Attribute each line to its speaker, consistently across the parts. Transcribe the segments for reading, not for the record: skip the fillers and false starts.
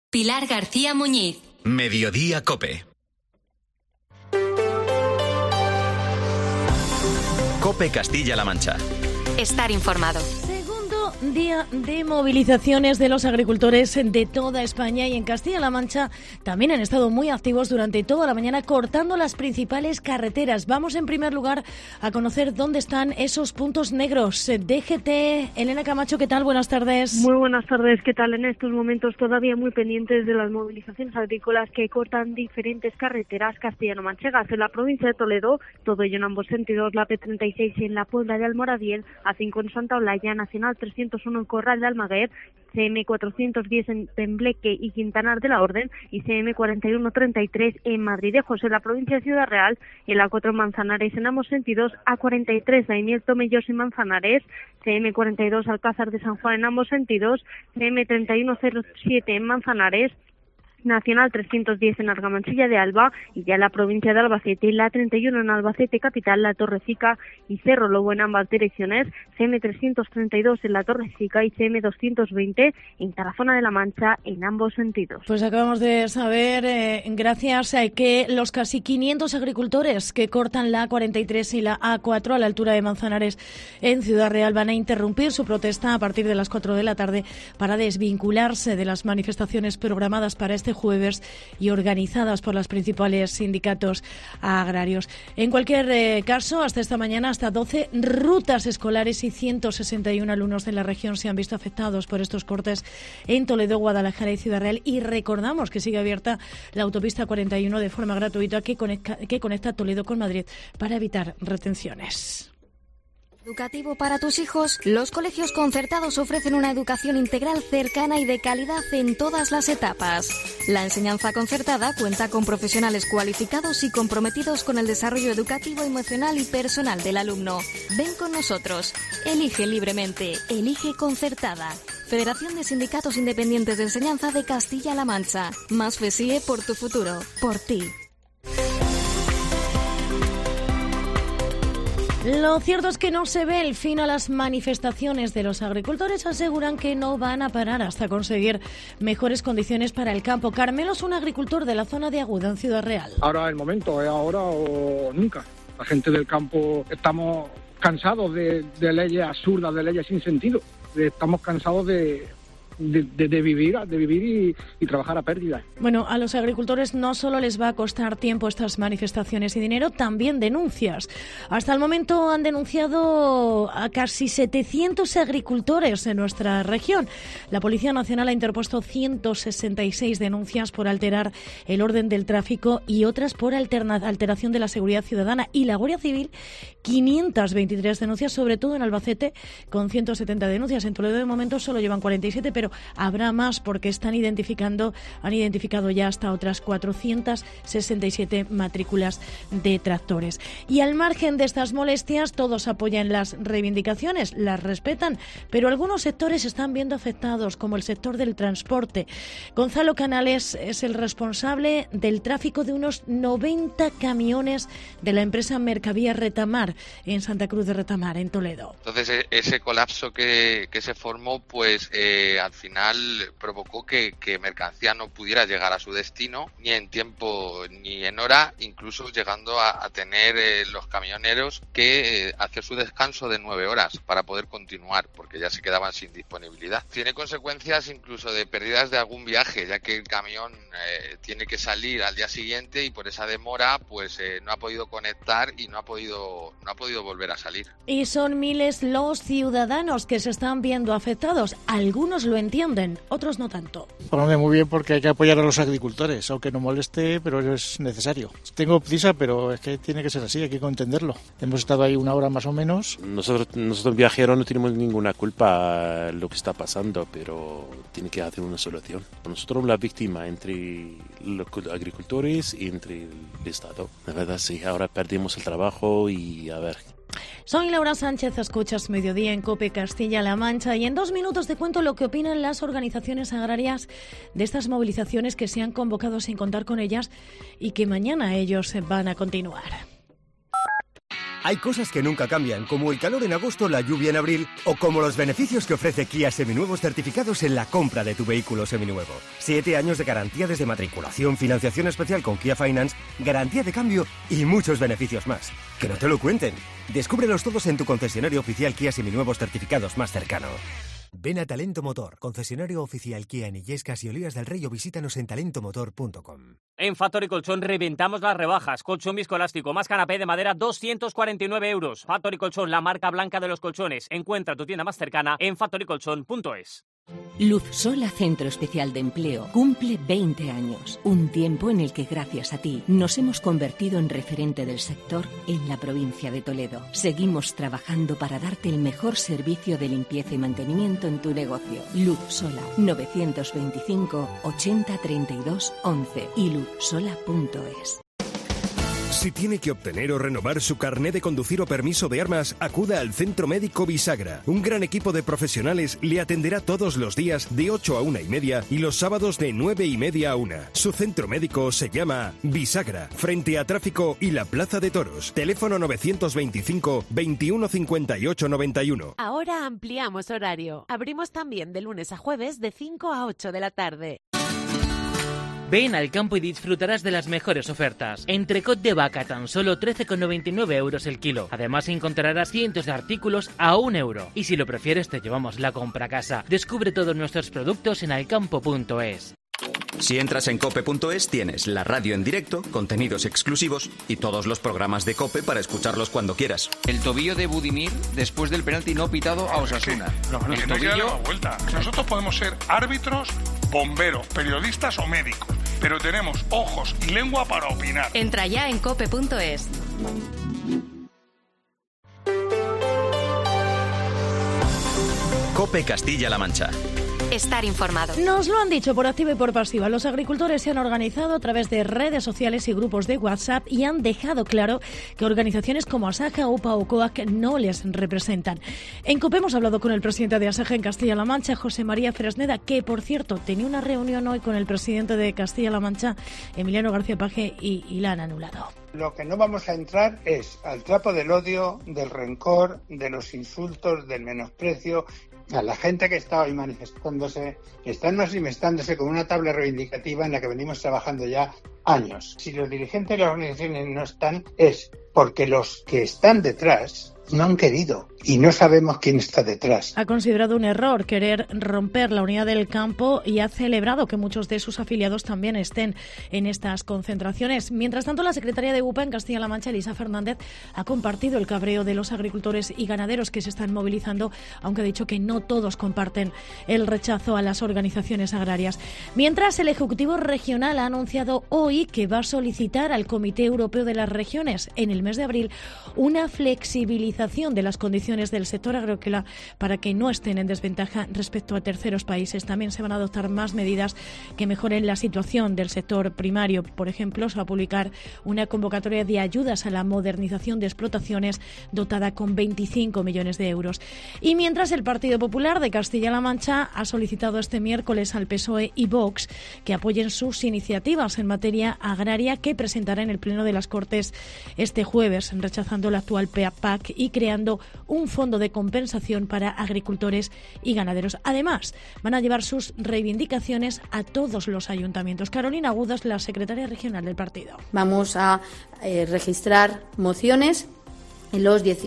Speaker 1: Pilar García Muñiz.
Speaker 2: Mediodía COPE. COPE Castilla-La Mancha.
Speaker 1: Estar informado.
Speaker 3: Día de movilizaciones de los agricultores de toda España, y en Castilla-La Mancha también han estado muy activos durante toda la mañana cortando las principales carreteras. Vamos en primer lugar a conocer dónde están esos puntos negros. DGT, Elena Camacho, ¿qué tal? Buenas tardes.
Speaker 4: Muy buenas tardes, ¿qué tal? En estos momentos todavía muy pendientes de las movilizaciones agrícolas que cortan diferentes carreteras castellano-manchegas en la provincia de Toledo, todo ello en ambos sentidos, la P36 en la Puebla de Almoradí, A5 en Santa Olalla, Nacional 301 en Corral de Almaguer, CM 410 en Tembleque y Quintanar de la Orden y CM 4133 en Madridejos, en la provincia de Ciudad Real, en la 4 en Manzanares en ambos sentidos, A43 Daimiel Tomellos y Manzanares, CM 42 Alcázar de San Juan en ambos sentidos, CM 3107 en Manzanares, Nacional 310 en Argamasilla de Alba y ya en la provincia de Albacete, la 31 en Albacete capital, la Torrecica y Cerro Lobo en ambas direcciones, CM 332 en la Torrecica y CM 220 en Tarazona de la Mancha en ambos sentidos.
Speaker 3: Pues acabamos de saber, gracias a que los casi 500 agricultores que cortan la A43 y la A4 a la altura de Manzanares en Ciudad Real van a interrumpir su protesta a partir de las 4 de la tarde para desvincularse de las manifestaciones programadas para este jueves y organizadas por los principales sindicatos agrarios. En cualquier caso, hasta esta mañana, hasta 12 rutas escolares y 161 alumnos de la región se han visto afectados por estos cortes en Toledo, Guadalajara y Ciudad Real. Y recordamos que sigue abierta la autopista 41 de forma gratuita que conecta Toledo con Madrid para evitar retenciones.
Speaker 5: Educativo para tus hijos. Los colegios concertados ofrecen una educación integral cercana y de calidad en todas las etapas. La enseñanza concertada cuenta con profesionales cualificados y comprometidos con el desarrollo educativo, emocional y personal del alumno. Ven con nosotros. Elige libremente. Elige concertada. Federación de Sindicatos Independientes de Enseñanza de Castilla-La Mancha. Más FESIE por tu futuro. Por ti.
Speaker 3: Lo cierto es que no se ve el fin a las manifestaciones de los agricultores. Aseguran que no van a parar hasta conseguir mejores condiciones para el campo. Carmelo es un agricultor de la zona de Aguda, en Ciudad Real.
Speaker 6: Ahora es el momento, es ahora o nunca. La gente del campo estamos cansados de leyes absurdas, de leyes sin sentido. Estamos cansados de vivir y trabajar a pérdida.
Speaker 3: Bueno, a los agricultores no solo les va a costar tiempo estas manifestaciones y dinero, también denuncias. Hasta el momento han denunciado a casi 700 agricultores en nuestra región. La Policía Nacional ha interpuesto 166 denuncias por alterar el orden del tráfico y otras por alteración de la seguridad ciudadana. Y la Guardia Civil, 523 denuncias, sobre todo en Albacete, con 170 denuncias. En Toledo de momento solo llevan 47, pero habrá más porque han identificado ya hasta otras 467 matrículas de tractores. Y al margen de estas molestias, todos apoyan las reivindicaciones, las respetan, pero algunos sectores se están viendo afectados, como el sector del transporte. Gonzalo Canales es el responsable del tráfico de unos 90 camiones de la empresa Mercavías Retamar en Santa Cruz de Retamar, en Toledo.
Speaker 7: Entonces, ese colapso que se formó, pues al final provocó que mercancía no pudiera llegar a su destino, ni en tiempo ni en hora, incluso llegando a tener los camioneros que hacer su descanso de 9 horas para poder continuar, porque ya se quedaban sin disponibilidad. Tiene consecuencias incluso de pérdidas de algún viaje, ya que el camión tiene que salir al día siguiente y por esa demora pues no ha podido conectar y no ha podido volver a salir.
Speaker 3: Y son miles los ciudadanos que se están viendo afectados. Algunos lo entienden, otros no tanto.
Speaker 8: Parece muy bien porque hay que apoyar a los agricultores, aunque no moleste, pero es necesario. Tengo prisa, pero es que tiene que ser así, hay que entenderlo. Hemos estado ahí una hora más o menos.
Speaker 9: Nosotros viajeros no tenemos ninguna culpa a lo que está pasando, pero tiene que haber una solución. Nosotros la víctima entre los agricultores y entre el Estado. La verdad sí, ahora perdimos el trabajo y a ver.
Speaker 3: Soy Laura Sánchez, escuchas Mediodía en COPE Castilla-La Mancha y en 2 minutos te cuento lo que opinan las organizaciones agrarias de estas movilizaciones que se han convocado sin contar con ellas y que mañana ellos van a continuar.
Speaker 10: Hay cosas que nunca cambian, como el calor en agosto, la lluvia en abril, o como los beneficios que ofrece Kia Seminuevos certificados en la compra de tu vehículo seminuevo. 7 años de garantía desde matriculación, financiación especial con Kia Finance, garantía de cambio y muchos beneficios más. Que no te lo cuenten. Descúbrelos todos en tu concesionario oficial Kia Seminuevos certificados más cercano. Ven a Talento Motor, concesionario oficial Kia en Illescas y Olivas del Rey, o visítanos en talentomotor.com.
Speaker 11: En Factory Colchón reventamos las rebajas. Colchón viscoelástico más canapé de madera, 249 euros. Factory Colchón, la marca blanca de los colchones. Encuentra tu tienda más cercana en factorycolchón.es.
Speaker 12: Luz Sola Centro Especial de Empleo cumple 20 años, un tiempo en el que gracias a ti nos hemos convertido en referente del sector en la provincia de Toledo. Seguimos trabajando para darte el mejor servicio de limpieza y mantenimiento en tu negocio. Luz Sola, 925 80 32 11 y luzsola.es.
Speaker 13: Si tiene que obtener o renovar su carné de conducir o permiso de armas, acuda al Centro Médico Bisagra. Un gran equipo de profesionales le atenderá todos los días de 8 a 1:30 y los sábados de 9:30 a 1. Su centro médico se llama Bisagra, frente a Tráfico y la Plaza de Toros. Teléfono 925 21 58 91.
Speaker 14: Ahora ampliamos horario. Abrimos también de lunes a jueves de 5 a 8 de la tarde.
Speaker 15: Ven al campo y disfrutarás de las mejores ofertas. Entrecot de vaca, tan solo 13,99 euros el kilo. Además encontrarás cientos de artículos a 1 euro. Y si lo prefieres, te llevamos la compra a casa. Descubre todos nuestros productos en alcampo.es.
Speaker 2: Si entras en cope.es tienes la radio en directo, contenidos exclusivos y todos los programas de COPE para escucharlos cuando quieras.
Speaker 16: El tobillo de Budimir después del penalti no pitado a Osasuna.
Speaker 17: No,
Speaker 16: el
Speaker 17: no hay que darle
Speaker 16: tobillo...
Speaker 17: más vuelta. Nosotros podemos ser árbitros, bomberos, periodistas o médicos, pero tenemos ojos y lengua para opinar.
Speaker 1: Entra ya en cope.es.
Speaker 2: COPE Castilla-La Mancha.
Speaker 1: Estar informado.
Speaker 3: Nos lo han dicho por activa y por pasiva. Los agricultores se han organizado a través de redes sociales y grupos de WhatsApp y han dejado claro que organizaciones como Asaja, UPA o COAC no les representan. En COPE hemos hablado con el presidente de Asaja en Castilla-La Mancha, José María Fresneda, que, por cierto, tenía una reunión hoy con el presidente de Castilla-La Mancha, Emiliano García Paje, y la han anulado.
Speaker 18: Lo que no vamos a entrar es al trapo del odio, del rencor, de los insultos, del menosprecio. A la gente que está hoy manifestándose, están manifestándose con una tabla reivindicativa en la que venimos trabajando ya años. Si los dirigentes de las organizaciones no están, es porque los que están detrás no han querido y no sabemos quién está detrás.
Speaker 3: Ha considerado un error querer romper la unidad del campo y ha celebrado que muchos de sus afiliados también estén en estas concentraciones. Mientras tanto, la secretaria de UPA en Castilla-La Mancha, Elisa Fernández, ha compartido el cabreo de los agricultores y ganaderos que se están movilizando, aunque ha dicho que no todos comparten el rechazo a las organizaciones agrarias. Mientras, el Ejecutivo Regional ha anunciado hoy que va a solicitar al Comité Europeo de las Regiones en el mes de abril una flexibilización de las condiciones del sector agrícola para que no estén en desventaja respecto a terceros países. También se van a adoptar más medidas que mejoren la situación del sector primario. Por ejemplo, se va a publicar una convocatoria de ayudas a la modernización de explotaciones dotada con 25 millones de euros. Y mientras, el Partido Popular de Castilla-La Mancha ha solicitado este miércoles al PSOE y Vox que apoyen sus iniciativas en materia agraria que presentará en el Pleno de las Cortes este jueves, rechazando la actual PAC y creando un fondo de compensación para agricultores y ganaderos. Además, van a llevar sus reivindicaciones a todos los ayuntamientos. Carolina Agudas, la secretaria regional del partido.
Speaker 19: Vamos a registrar mociones en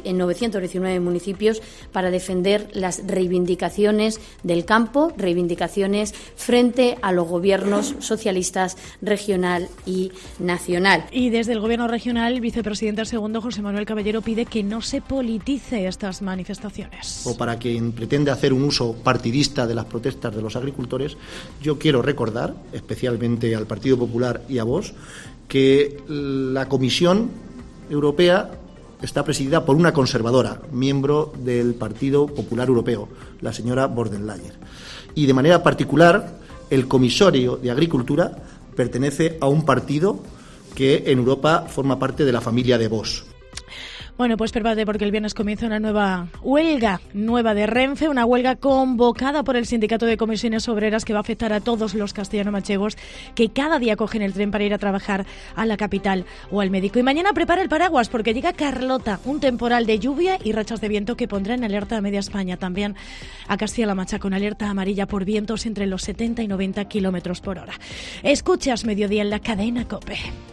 Speaker 19: 919 municipios para defender las reivindicaciones del campo, reivindicaciones frente a los gobiernos socialistas regional y nacional.
Speaker 3: Y desde el gobierno regional, el vicepresidente segundo, José Manuel Caballero, pide que no se politice estas manifestaciones.
Speaker 20: O para quien pretende hacer un uso partidista de las protestas de los agricultores, yo quiero recordar, especialmente al Partido Popular y a Vox, que la Comisión Europea está presidida por una conservadora, miembro del Partido Popular Europeo, la señora von der Leyen. Y de manera particular, el comisario de Agricultura pertenece a un partido que en Europa forma parte de la familia de Vox.
Speaker 3: Bueno, pues prepárate porque el viernes comienza una nueva huelga de Renfe, una huelga convocada por el Sindicato de Comisiones Obreras que va a afectar a todos los castellano-manchegos que cada día cogen el tren para ir a trabajar a la capital o al médico. Y mañana prepara el paraguas porque llega Carlota, un temporal de lluvia y rachas de viento que pondrá en alerta a media España, también a Castilla-La Mancha con alerta amarilla por vientos entre los 70 y 90 kilómetros por hora. Escuchas Mediodía en la cadena COPE.